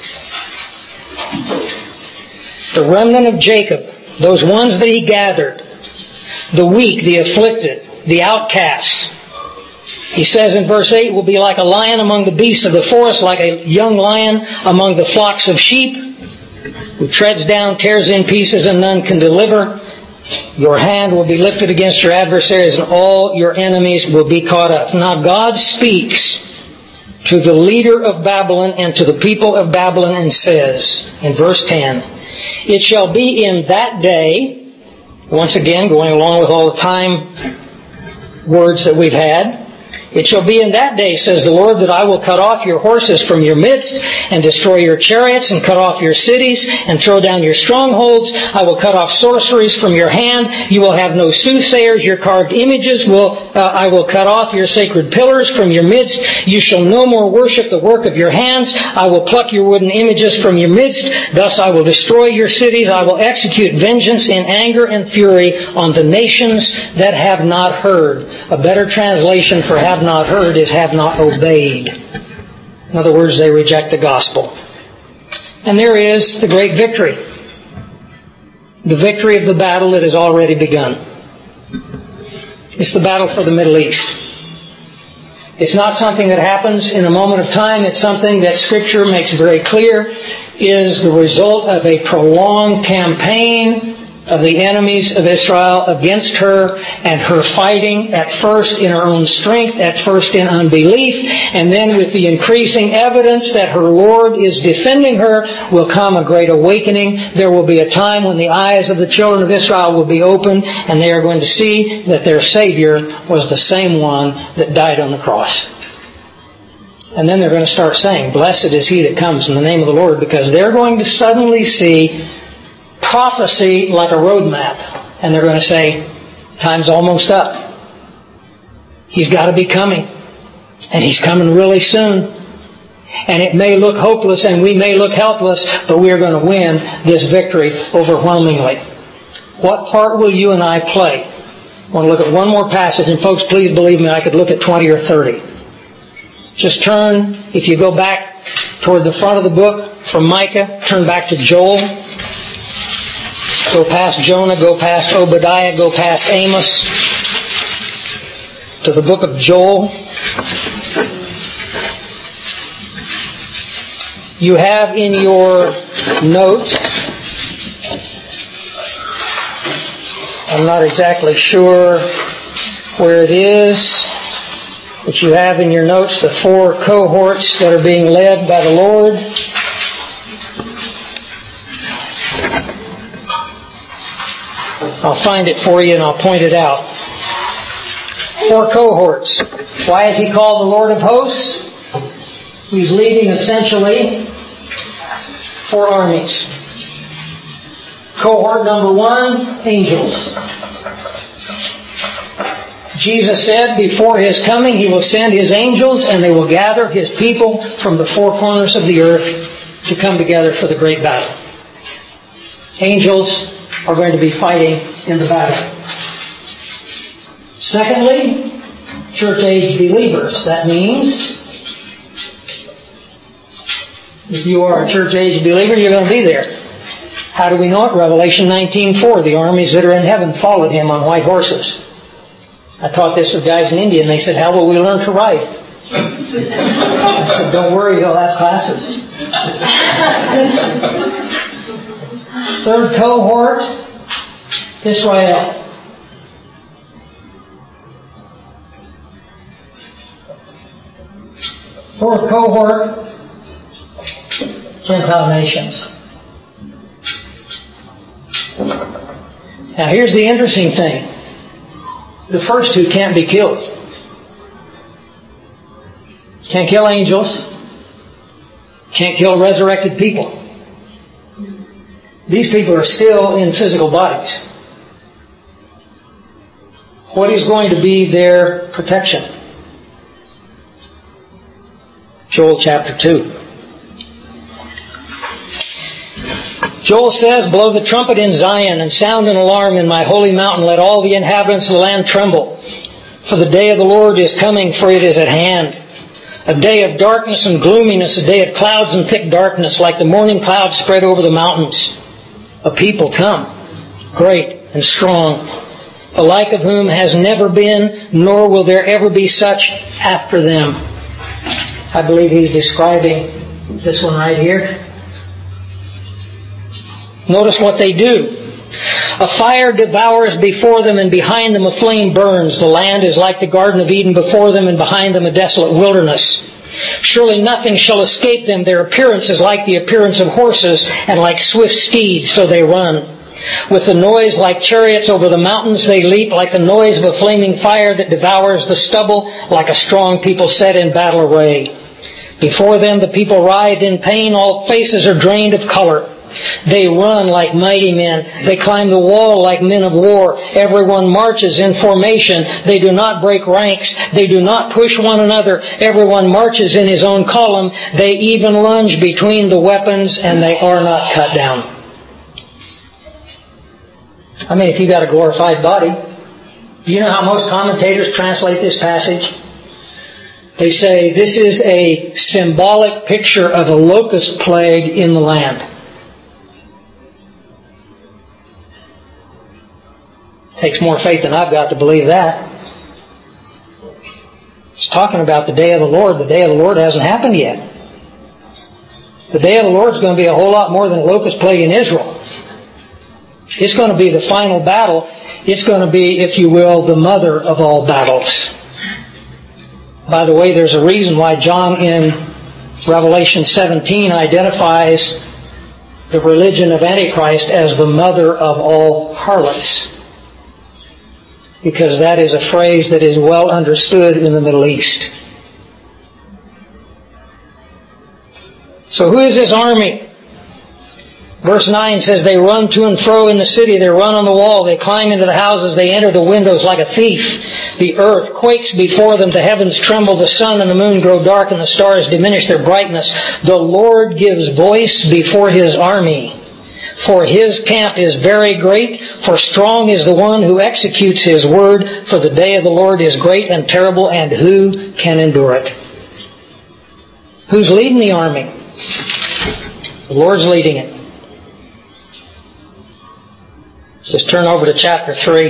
The remnant of Jacob, those ones that he gathered, the weak, the afflicted, the outcasts. He says in verse 8, will be like a lion among the beasts of the forest, like a young lion among the flocks of sheep, who treads down, tears in pieces, and none can deliver. Your hand will be lifted against your adversaries, and all your enemies will be caught up. Now God speaks to the leader of Babylon and to the people of Babylon and says, in verse 10, it shall be in that day, once again going along with all the time words that we've had, It shall be in that day, says the Lord, that I will cut off your horses from your midst, and destroy your chariots, and cut off your cities, and throw down your strongholds. I will cut off sorceries from your hand. You will have no soothsayers. Your carved images I will cut off your sacred pillars from your midst. You shall no more worship the work of your hands. I will pluck your wooden images from your midst. Thus I will destroy your cities. I will execute vengeance in anger and fury on the nations that have not heard. A better translation for have not heard is have not obeyed. In other words, they reject the gospel. And there is the great victory. The victory of the battle that has already begun. It's the battle for the Middle East. It's not something that happens in a moment of time. It's something that Scripture makes very clear is the result of a prolonged campaign of the enemies of Israel against her, and her fighting at first in her own strength, at first in unbelief, and then with the increasing evidence that her Lord is defending her will come a great awakening. There will be a time when the eyes of the children of Israel will be opened, and they are going to see that their Savior was the same one that died on the cross. And then they're going to start saying, "Blessed is he that comes in the name of the Lord," because they're going to suddenly see prophecy like a roadmap. And they're going to say, time's almost up. He's got to be coming. And He's coming really soon. And it may look hopeless and we may look helpless, but we are going to win this victory overwhelmingly. What part will you and I play? I want to look at one more passage. And folks, please believe me, I could look at 20 or 30. Just turn, if you go back toward the front of the book from Micah, turn back to Joel. Go past Jonah, go past Obadiah, go past Amos, to the book of Joel. You have in your notes, I'm not exactly sure where it is, but you have in your notes the 4 cohorts that are being led by the Lord. I'll find it for you and I'll point it out. 4 cohorts. Why is He called the Lord of hosts? He's leading essentially 4 armies. Cohort number 1, angels. Jesus said before His coming He will send His angels and they will gather His people from the 4 corners of the earth to come together for the great battle. Angels are going to be fighting in the battle. Secondly, church-age believers. That means if you are a church-age believer, you're going to be there. How do we know it? Revelation 19:4. The armies that are in heaven followed Him on white horses. I taught this to guys in India, and they said, "How will we learn to ride?" I said, "Don't worry, you'll have classes." Third cohort, Israel. Fourth cohort, Gentile nations. Now here's the interesting thing. The first 2 can't be killed. Can't kill angels. Can't kill resurrected people. These people are still in physical bodies. What is going to be their protection? Joel chapter 2. Joel says, "Blow the trumpet in Zion and sound an alarm in my holy mountain. Let all the inhabitants of the land tremble. For the day of the Lord is coming, for it is at hand. A day of darkness and gloominess, a day of clouds and thick darkness, like the morning clouds spread over the mountains. A people come, great and strong, the like of whom has never been, nor will there ever be such after them." I believe he's describing this one right here. Notice what they do. A fire devours before them, and behind them a flame burns. The land is like the Garden of Eden before them, and behind them a desolate wilderness. Surely nothing shall escape them. Their appearance is like the appearance of horses, and like swift steeds, so they run. With the noise like chariots over the mountains they leap, like the noise of a flaming fire that devours the stubble, like a strong people set in battle array. Before them the people writhe in pain, all faces are drained of color. They run like mighty men. They climb the wall like men of war. Everyone marches in formation. They do not break ranks. They do not push one another. Everyone marches in his own column. They even lunge between the weapons, and they are not cut down. I mean, if you got a glorified body, do you know how most commentators translate this passage? They say this is a symbolic picture of a locust plague in the land. Takes more faith than I've got to believe that. It's talking about the day of the Lord. The day of the Lord hasn't happened yet. The day of the Lord is going to be a whole lot more than a locust plague in Israel. It's going to be the final battle. It's going to be, if you will, the mother of all battles. By the way, there's a reason why John in Revelation 17 identifies the religion of Antichrist as the mother of all harlots. Because that is a phrase that is well understood in the Middle East. So who is this army? Verse 9 says, they run to and fro in the city, they run on the wall, they climb into the houses, they enter the windows like a thief. The earth quakes before them, the heavens tremble, the sun and the moon grow dark, and the stars diminish their brightness. The Lord gives voice before His army. For His camp is very great, for strong is the one who executes His word, for the day of the Lord is great and terrible, and who can endure it? Who's leading the army? The Lord's leading it. Let's just turn over to chapter 3.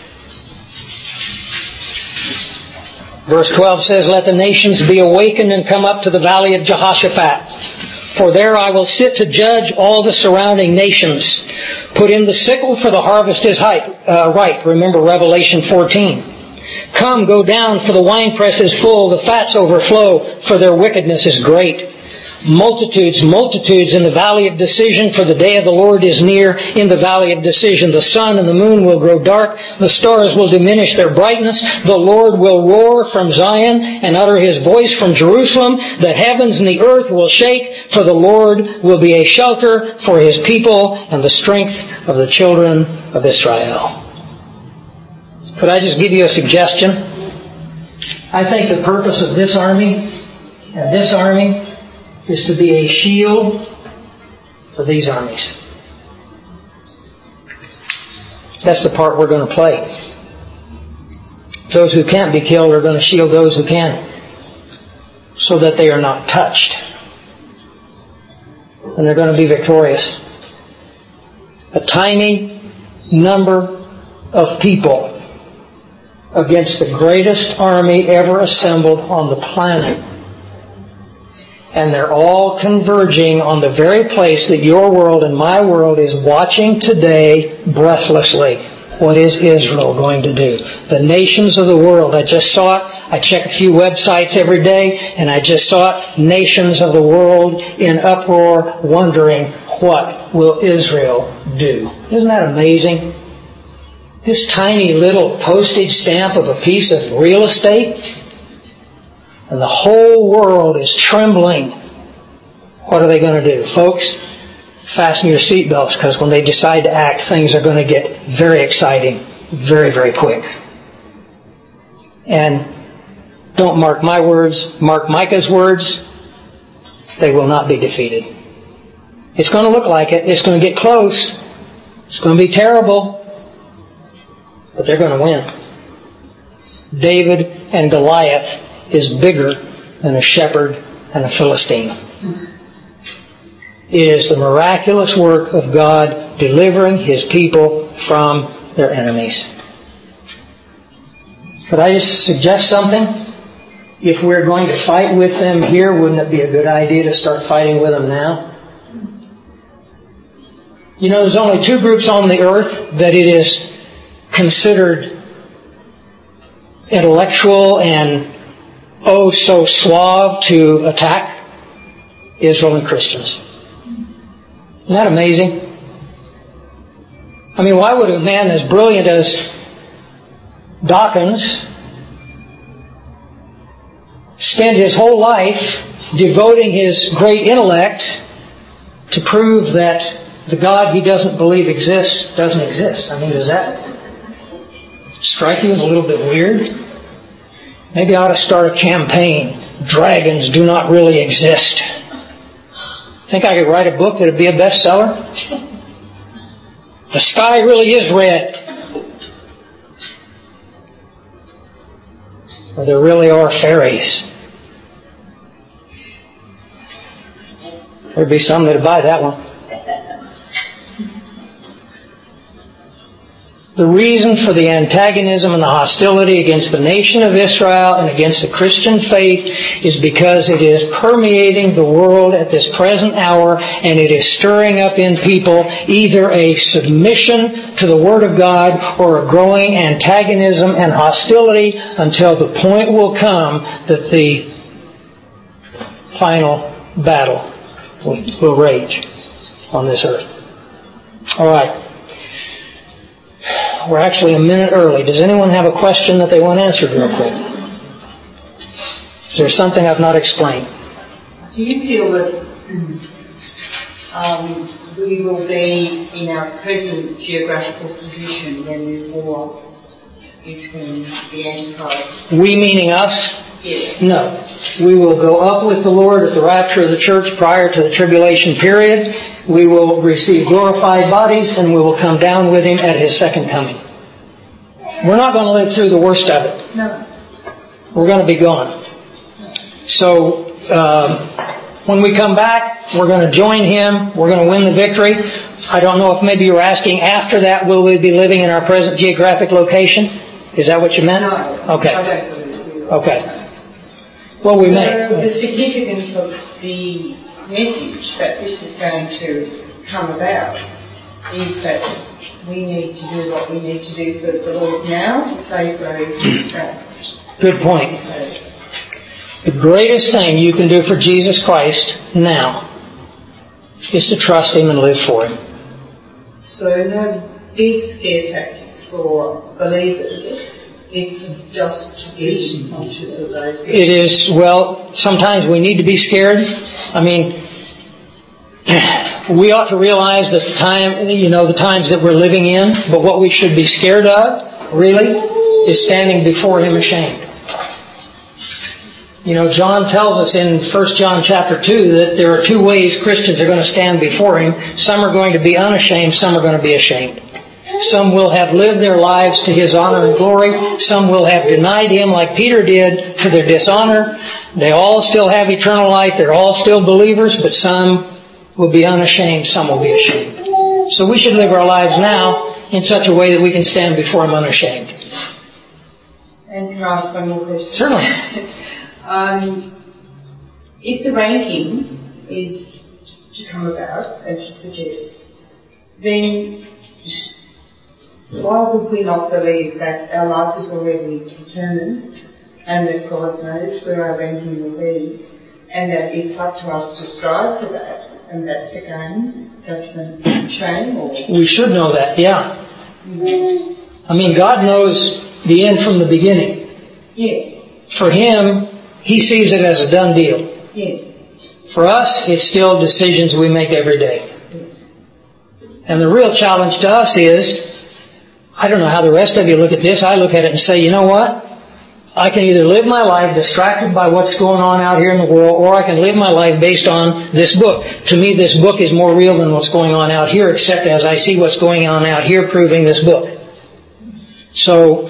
Verse 12 says, let the nations be awakened and come up to the valley of Jehoshaphat. For there I will sit to judge all the surrounding nations. Put in the sickle, for the harvest is ripe. Remember Revelation 14. Come, go down, for the winepress is full, the fats overflow, for their wickedness is great. Multitudes, multitudes in the valley of decision, for the day of the Lord is near in the valley of decision. The sun and the moon will grow dark, the stars will diminish their brightness. The Lord will roar from Zion and utter His voice from Jerusalem. The heavens and the earth will shake, for the Lord will be a shelter for His people and the strength of the children of Israel. Could I just give you a suggestion? I think the purpose of this army and this army is to be a shield for these armies. That's the part we're going to play. Those who can't be killed are going to shield those who can, so that they are not touched. And they're going to be victorious. A tiny number of people against the greatest army ever assembled on the planet. And they're all converging on the very place that your world and my world is watching today breathlessly. What is Israel going to do? The nations of the world. I just saw it. I check a few websites every day, and I just saw it. Nations of the world in uproar, wondering, what will Israel do? Isn't that amazing? This tiny little postage stamp of a piece of real estate, and the whole world is trembling. What are they going to do? Folks, fasten your seatbelts, because when they decide to act, things are going to get very exciting very, very quick. And don't mark my words, mark Micah's words. They will not be defeated. It's going to look like it. It's going to get close. It's going to be terrible. But they're going to win. David and Goliath is bigger than a shepherd and a Philistine. It is the miraculous work of God delivering His people from their enemies. Could I just suggest something? If we're going to fight with them here, wouldn't it be a good idea to start fighting with them now? You know, there's only two groups on the earth that it is considered intellectual and oh so suave to attack: Israel and Christians. Isn't that amazing? I mean, why would a man as brilliant as Dawkins spend his whole life devoting his great intellect to prove that the God he doesn't believe exists doesn't exist? I mean, does that strike you as a little bit weird? Maybe I ought to start a campaign. Dragons do not really exist. Think I could write a book that would be a bestseller? The sky really is red. Or there really are fairies. There'd be some that'd buy that one. The reason for the antagonism and the hostility against the nation of Israel and against the Christian faith is because it is permeating the world at this present hour, and it is stirring up in people either a submission to the Word of God or a growing antagonism and hostility until the point will come that the final battle will rage on this earth. All right. We're actually a minute early. Does anyone have a question that they want answered real quick? Is there something I've not explained? Do you feel that we will be in our present geographical position when this war between the Antichrist? We meaning us? Yes. No. We will go up with the Lord at the rapture of the church prior to the tribulation period. We will receive glorified bodies, and we will come down with Him at His second coming. We're not going to live through the worst of it. No. We're going to be gone. So, when we come back, we're going to join Him. We're going to win the victory. I don't know if maybe you were asking after that, will we be living in our present geographic location? Is that what you meant? No. Okay. I don't believe you. Okay. Well, we may. So the significance of the message that this is going to come about is that we need to do what we need to do for the Lord now to save those trapped. Good point. The greatest thing you can do for Jesus Christ now is to trust Him and live for Him. So no big scare tactics for believers. It's just to be conscious of those things. It is, well, sometimes we need to be scared. I mean, we ought to realize that the times that we're living in, but what we should be scared of, really, is standing before Him ashamed. You know, John tells us in 1 John chapter 2 that there are two ways Christians are going to stand before Him. Some are going to be unashamed, some are going to be ashamed. Some will have lived their lives to His honor and glory. Some will have denied Him like Peter did to their dishonor. They all still have eternal life. They're all still believers, but some will be unashamed. Some will be ashamed. So we should live our lives now in such a way that we can stand before Him unashamed. And can I ask one more question? Certainly. If the ranking is to come about, as you suggest, then why would we not believe that our life is already determined and that God knows where our ranking will be and that it's up to us to strive for that, and that's again judgment and shame? Or We should know that, yeah. I mean, God knows the end from the beginning. Yes. For Him, He sees it as a done deal. Yes. For us, it's still decisions we make every day. Yes. And the real challenge to us is, I don't know how the rest of you look at this. I look at it and say, you know what? I can either live my life distracted by what's going on out here in the world, or I can live my life based on this book. To me, this book is more real than what's going on out here, except as I see what's going on out here proving this book. So,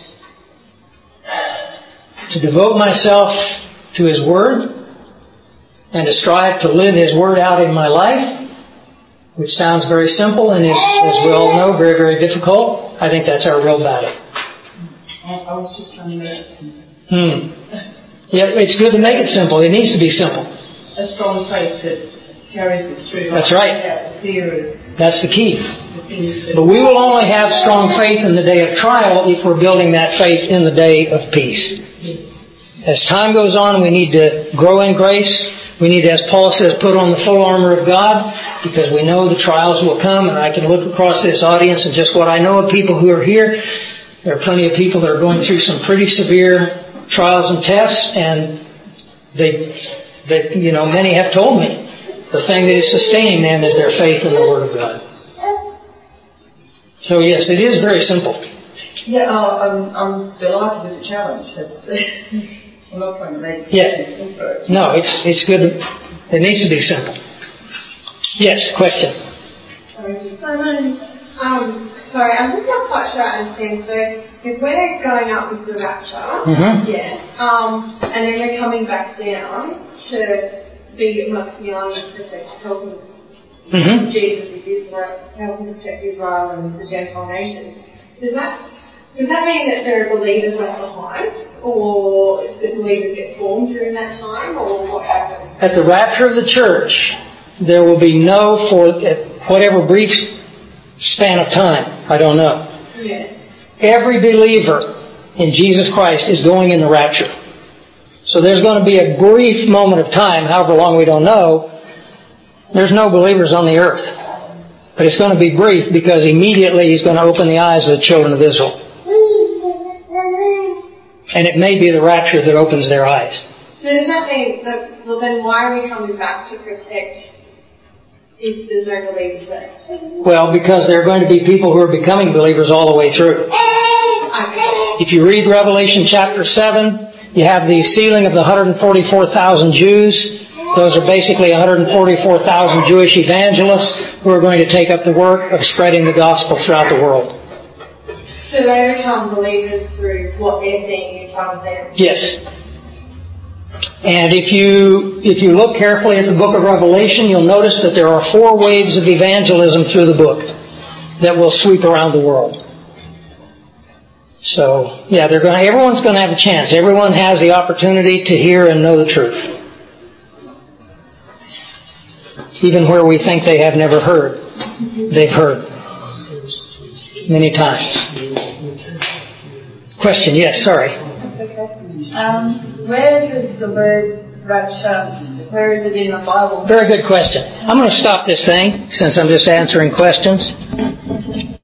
to devote myself to His Word and to strive to live His Word out in my life, which sounds very simple and is, as we all know, very, very difficult, I think that's our real battle. I was just trying to make it simple. Yeah, it's good to make it simple. It needs to be simple. A strong faith that carries us through life. That's right. Without the fear of That's the key. the things that... But we will only have strong faith in the day of trial if we're building that faith in the day of peace. As time goes on, we need to grow in grace. We need, as Paul says, put on the full armor of God. because we know the trials will come, and I can look across this audience and just what I know of people who are here, there are plenty of people that are going through some pretty severe trials and tests, and many have told me the thing that is sustaining them is their faith in the Word of God. So yes, it is very simple. Yeah, I'm delighted with the challenge. I'm not trying to make it difficult. No, it's good. It needs to be simple. Yes, question. Simon, sorry, I'm just not quite sure I understand. So, if we're going up with the rapture, and then we're coming back down to be amongst the army to protect, helping Jesus with Israel, helping protect Israel and the Gentile nations, does that mean that there are believers left behind, or do believers get formed during that time, or what happens? At the rapture of the church, there will be for whatever brief span of time, I don't know. Yeah. Every believer in Jesus Christ is going in the rapture. So there's going to be a brief moment of time, however long we don't know. There's no believers on the earth. But it's going to be brief because immediately He's going to open the eyes of the children of Israel. And it may be the rapture that opens their eyes. So does that mean that, well then why are we coming back to protect if there's no believers left? Well, because there are going to be people who are becoming believers all the way through. If you read Revelation chapter 7, you have the sealing of the 144,000 Jews. Those are basically 144,000 Jewish evangelists who are going to take up the work of spreading the gospel throughout the world. So they become believers through what they're seeing in front of them? Yes. And if you look carefully at the book of Revelation, you'll notice that there are 4 waves of evangelism through the book that will sweep around the world. So, yeah, everyone's going to have a chance. Everyone has the opportunity to hear and know the truth. Even where we think they have never heard, they've heard many times. Question, yes, sorry. Where does the word rapture, where is it in the Bible? Very good question. I'm going to stop this thing since I'm just answering questions.